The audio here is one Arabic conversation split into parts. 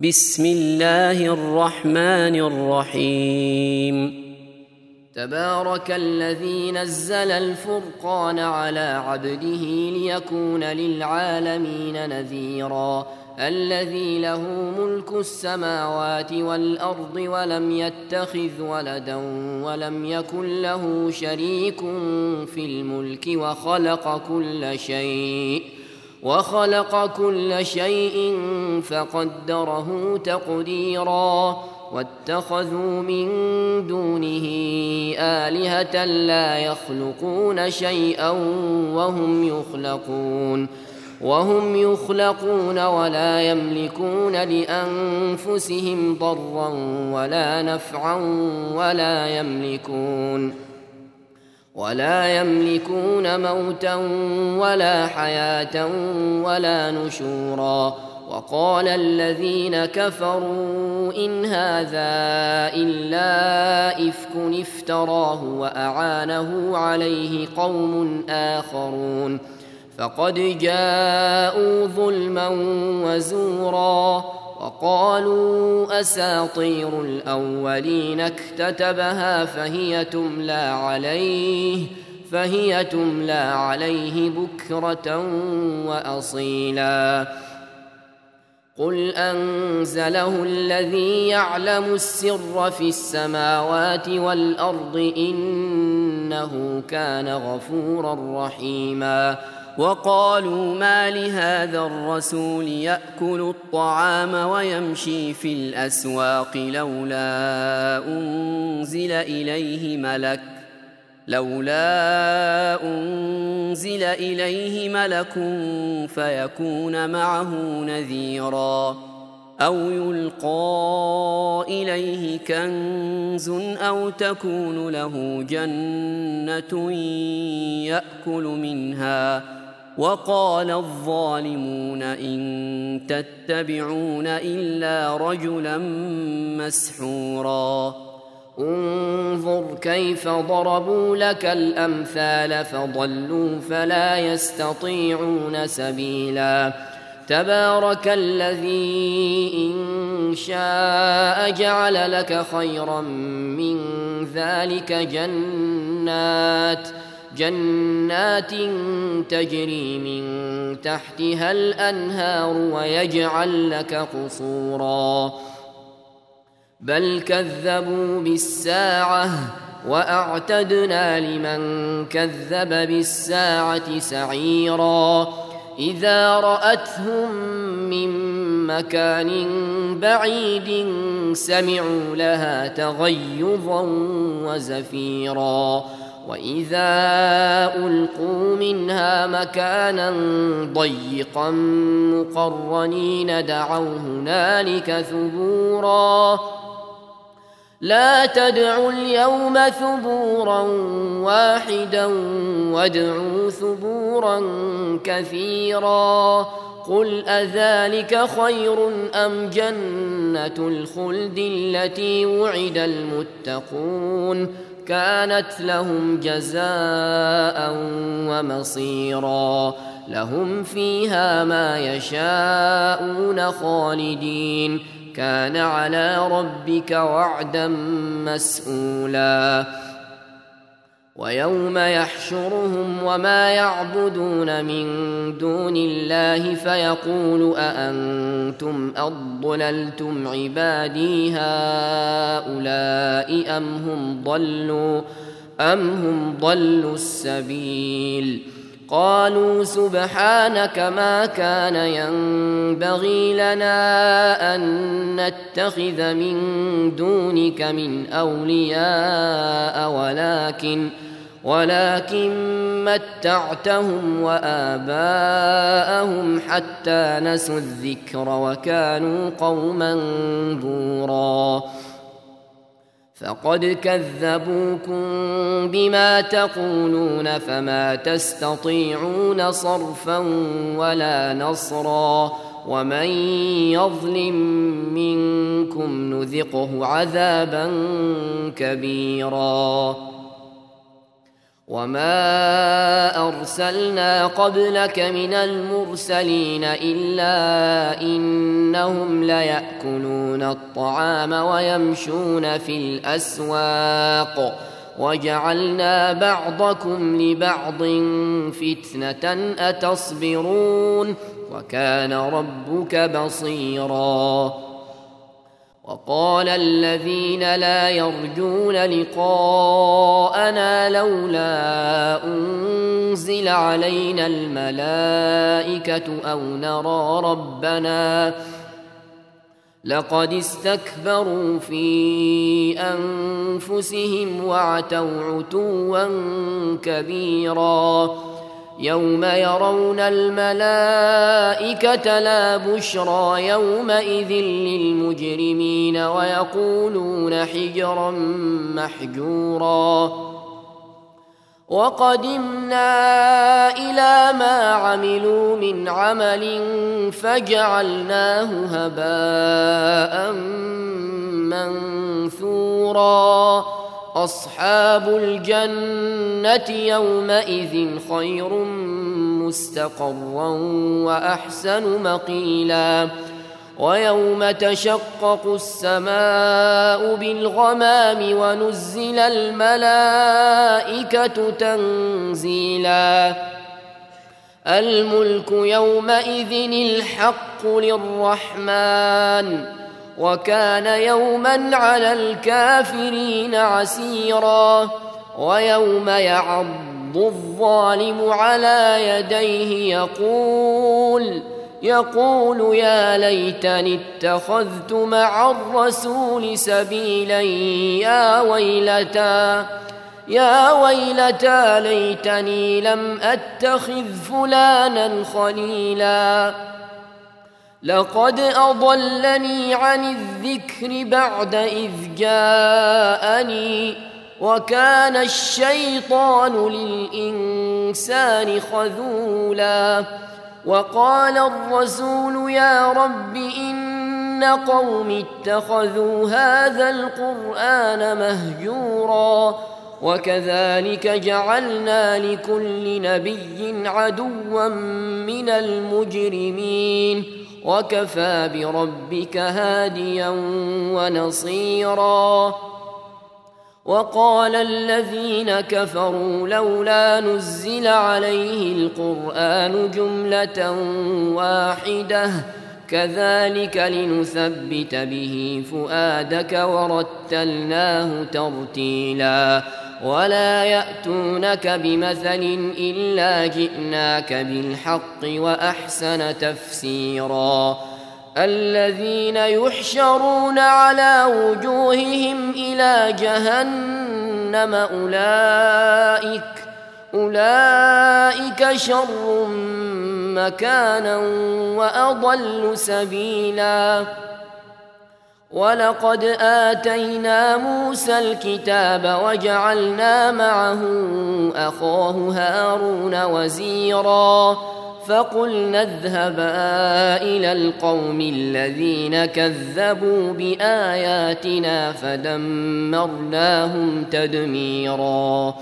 بسم الله الرحمن الرحيم. تبارك الذي نزل الفرقان على عبده ليكون للعالمين نذيرا. الذي له ملك السماوات والأرض ولم يتخذ ولدا ولم يكن له شريك في الملك وخلق كل شيء فقدره تقديرا. واتخذوا من دونه آلهة لا يخلقون شيئا وهم يخلقون ولا يملكون لأنفسهم ضرا ولا نفعا ولا يملكون موتا ولا حياة ولا نشورا. وقال الذين كفروا إن هذا إلا إفك افتراه وأعانه عليه قوم آخرون فقد جاءوا ظلما وزورا. وقالوا أساطير الأولين اكتتبها فهي تملى عليه بكرة وأصيلا. قل أنزله الذي يعلم السر في السماوات والأرض إنه كان غفورا رحيما. وقالوا ما لهذا الرسول يأكل الطعام ويمشي في الأسواق لولا أنزل إليه ملك فيكون معه نذيرا. أو يلقى إليه كنز أو تكون له جنة يأكل منها. وقال الظالمون إن تتبعون إلا رجلا مسحورا. انظر كيف ضربوا لك الأمثال فضلوا فلا يستطيعون سبيلا. تبارك الذي إن شاء جعل لك خيرا من ذلك جنات تجري من تحتها الأنهار ويجعل لك قصورا. بل كذبوا بالساعة وأعتدنا لمن كذب بالساعة سعيرا. إذا رأتهم من مكان بعيد سمعوا لها تغيظا وزفيرا. وإذا ألقوا منها مكانا ضيقا مقرنين دعوا هنالك ثبورا. لا تدعوا اليوم ثبورا واحدا وادعوا ثبورا كثيرا. قل أذلك خير أم جنة الخلد التي وعد المتقون كانت لهم جزاء ومصيرا. لهم فيها ما يشاءون خالدين كان على ربك وعدا مسئولا. ويوم يحشرهم وما يعبدون من دون الله فيقول أأنتم أضللتم عبادي هؤلاء أم هم ضلوا السبيل. قالوا سبحانك ما كان ينبغي لنا أن نتخذ من دونك من أولياء ولكن متعتهم وآباءهم حتى نسوا الذكر وكانوا قوما بورا. فقد كذبوكم بما تقولون فما تستطيعون صرفا ولا نصرا. ومن يظلم منكم نذقه عذابا كبيرا. وما أرسلنا قبلك من المرسلين إلا إنهم ليأكلون الطعام ويمشون في الأسواق وجعلنا بعضكم لبعض فتنة أتصبرون وكان ربك بصيرا. وقال الذين لا يرجون لقاءنا لولا أنزل علينا الملائكة أو نرى ربنا لقد استكبروا في أنفسهم وعتوا عتوا كبيرا. يوم يرون الملائكة لا بشرى يومئذ للمجرمين ويقولون حجرا محجورا. وقدمنا إلى ما عملوا من عمل فجعلناه هباء منثورا. أصحاب الجنة يومئذ خير مستقرا وأحسن مقيلا. ويوم تشقق السماء بالغمام ونزل الملائكة تنزيلا. الملك يومئذ الحق للرحمن وكان يوما على الكافرين عسيرا. ويوم يعض الظالم على يديه يقول يا ليتني اتخذت مع الرسول سبيلا يا ويلتى ليتني لم أتخذ فلانا خليلا لقد أضلني عن الذكر بعد إذ جاءني وكان الشيطان للإنسان خذولا. وقال الرسول يا رب إن قوم اتخذوا هذا القرآن مهجورا. وكذلك جعلنا لكل نبي عدوا من المجرمين وكفى بربك هاديا ونصيرا. وقال الذين كفروا لولا نزل عليه القرآن جملة واحدة كذلك لنثبت به فؤادك ورتلناه ترتيلا. ولا يأتونك بمثل إلا جئناك بالحق وأحسن تفسيرا. الذين يحشرون على وجوههم إلى جهنم أولئك شر مكانا وأضل سبيلا. ولقد آتينا موسى الكتاب وجعلنا معه أخاه هارون وزيرا. فقلنا اذهبا إلى القوم الذين كذبوا بآياتنا فدمرناهم تدميرا.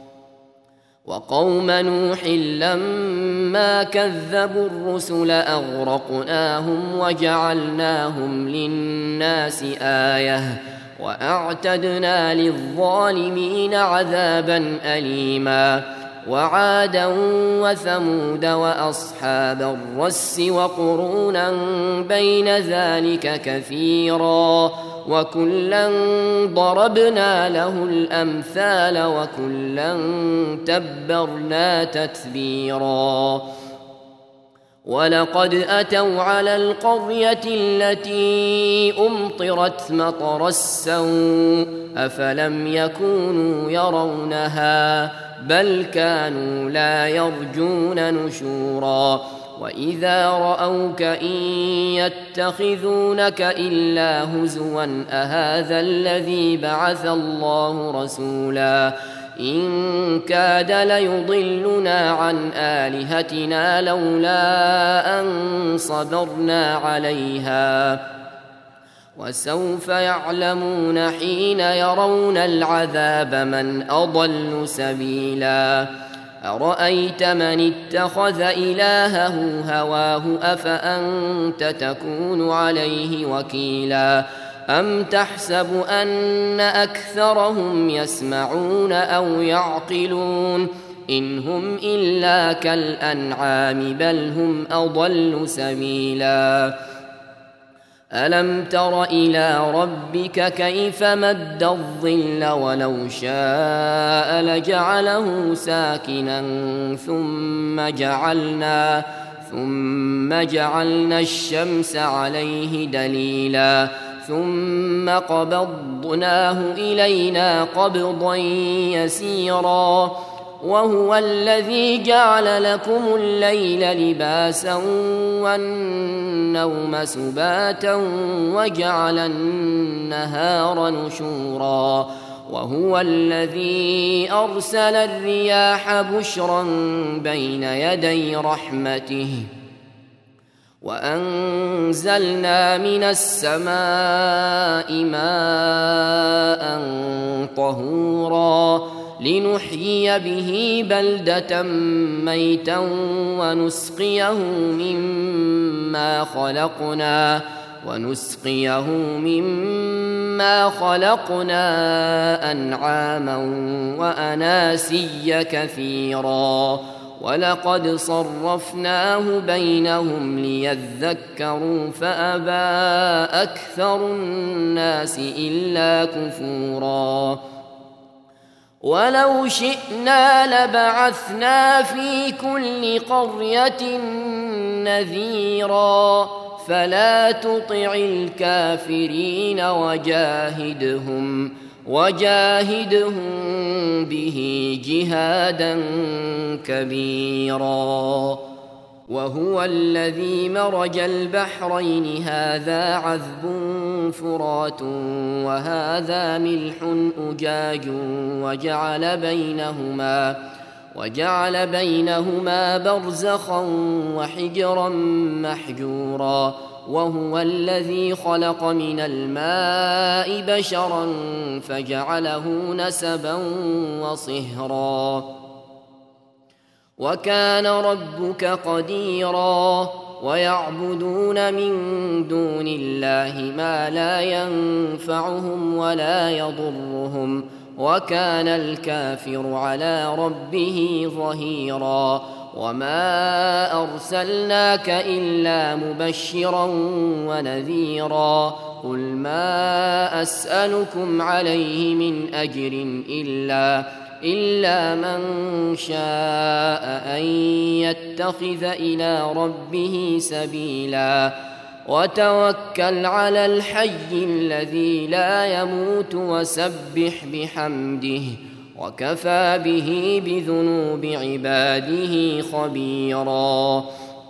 وقوم نوح لما كذبوا الرسل أغرقناهم وجعلناهم للناس آية وأعتدنا للظالمين عذابا أليما. وعادا وثمود وأصحاب الرس وقرونا بين ذلك كثيرا وكلا ضربنا له الأمثال وكلا تبرنا تتبيرا. ولقد أتوا على القرية التي أمطرت مطر السوء أفلم يكونوا يرونها بل كانوا لا يرجون نشورا. وإذا رأوك إن يتخذونك إلا هزوا أهذا الذي بعث الله رسولا إن كاد ليضلنا عن آلهتنا لولا أن صبرنا عليها وسوف يعلمون حين يرون العذاب من أضل سبيلا أرأيت من اتخذ إلهه هواه أفأنت تكون عليه وكيلا أم تحسب أن أكثرهم يسمعون أو يعقلون إن هم إلا كالأنعام بل هم أضل سبيلا ألم تر إلى ربك كيف مد الظل ولو شاء لجعله ساكنا ثم جعلنا الشمس عليه دليلا ثم قبضناه إلينا قبضا يسيرا وهو الذي جعل لكم الليل لباسا والنوم سباتا وجعل النهار نشورا وهو الذي أرسل الرياح بشرا بين يدي رحمته وأنزلنا من السماء ماء طهورا لنحيي به بلدة ميتا ونسقيه مما خلقنا أنعاما وأناسيا كثيرا ولقد صرفناه بينهم ليذكروا فأبى أكثر الناس إلا كفورا ولو شئنا لبعثنا في كل قرية نذيرا فلا تطع الكافرين وجاهدهم به جهادا كبيرا وهو الذي مرج البحرين هذا عذب فرات وهذا ملح أجاج وجعل بينهما برزخا وحجرا محجورا وهو الذي خلق من الماء بشرا فجعله نسبا وصهرا وكان ربك قديرا ويعبدون من دون الله ما لا ينفعهم ولا يضرهم وكان الكافر على ربه ظهيرا وما أرسلناك إلا مبشرا ونذيرا قل ما أسألكم عليه من أجر إلا من شاء أن يتخذ إلى ربه سبيلا وتوكل على الحي الذي لا يموت وسبح بحمده وكفى به بذنوب عباده خبيرا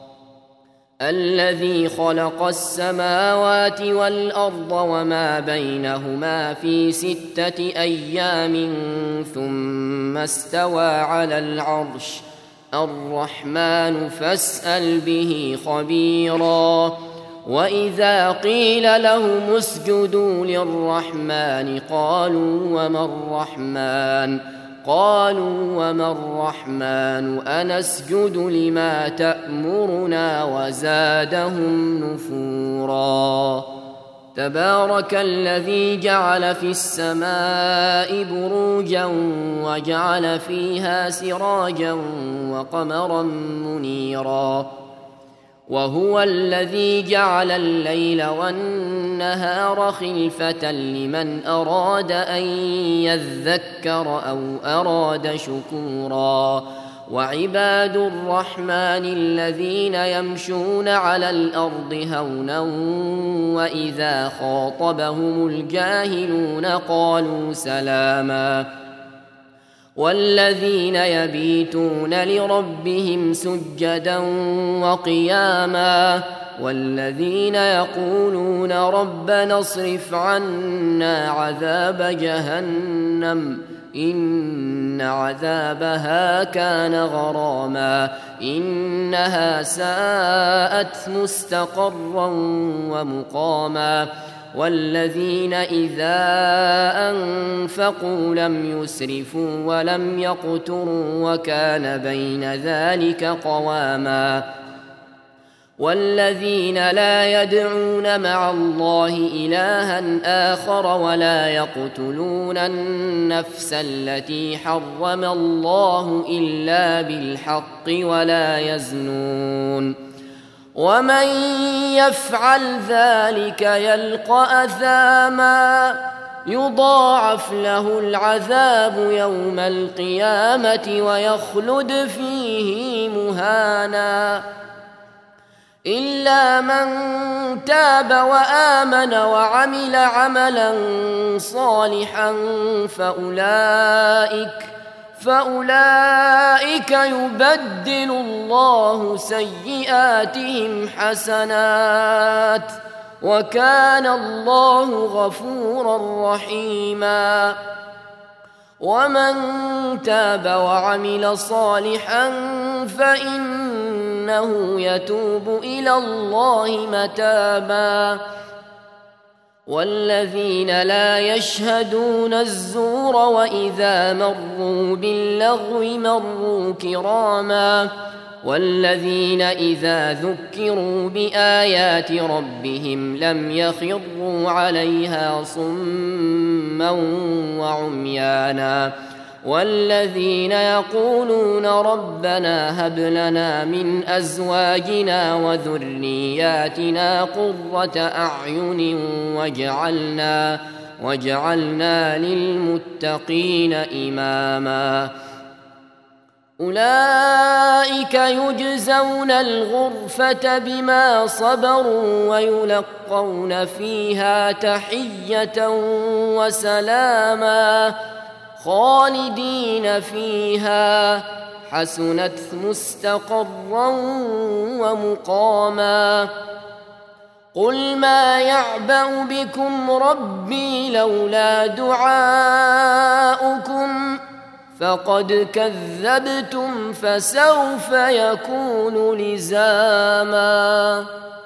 الذي خلق السماوات والأرض وما بينهما في 6 أيام ثم استوى على العرش الرحمن فاسأل به خبيرا وإذا قيل لهم اسجدوا للرحمن قالوا وما الرحمن أنسجد لما تأمرنا وزادهم نفورا تبارك الذي جعل في السماء بروجا وجعل فيها سراجا وقمرا منيرا وهو الذي جعل الليل والنهار خلفة لمن أراد أن يذكر أو أراد شكورا وعباد الرحمن الذين يمشون على الأرض هونا وإذا خاطبهم الجاهلون قالوا سلاما والذين يبيتون لربهم سجدا وقياما والذين يقولون ربنا اصرف عنا عذاب جهنم إن عذابها كان غراما إنها ساءت مستقرا ومقاما والذين إذا أنفقوا لم يسرفوا ولم يقتروا وكان بين ذلك قواما والذين لا يدعون مع الله إلها آخر ولا يقتلون النفس التي حرم الله إلا بالحق ولا يزنون ومن يفعل ذلك يلقى أثاما يضاعف له العذاب يوم القيامة ويخلد فيه مهانا إلا من تاب وآمن وعمل عملا صالحا فأولئك يبدل الله سيئاتهم حسنات وكان الله غفورا رحيما ومن تاب وعمل صالحا فإنه يتوب إلى الله متابا والذين لا يشهدون الزور وإذا مروا باللغو مروا كراما والذين إذا ذكروا بآيات ربهم لم يخروا عليها صما وعميانا والذين يقولون ربنا هب لنا من أزواجنا وذرياتنا قرة أعين واجعلنا للمتقين إماما أولئك يجزون الغرفة بما صبروا ويلقون فيها تحية وسلاما خالدين فيها حسنت مستقرا ومقاما قل ما يعبأ بكم ربي لولا دعاؤكم فقد كذبتم فسوف يكون لزاما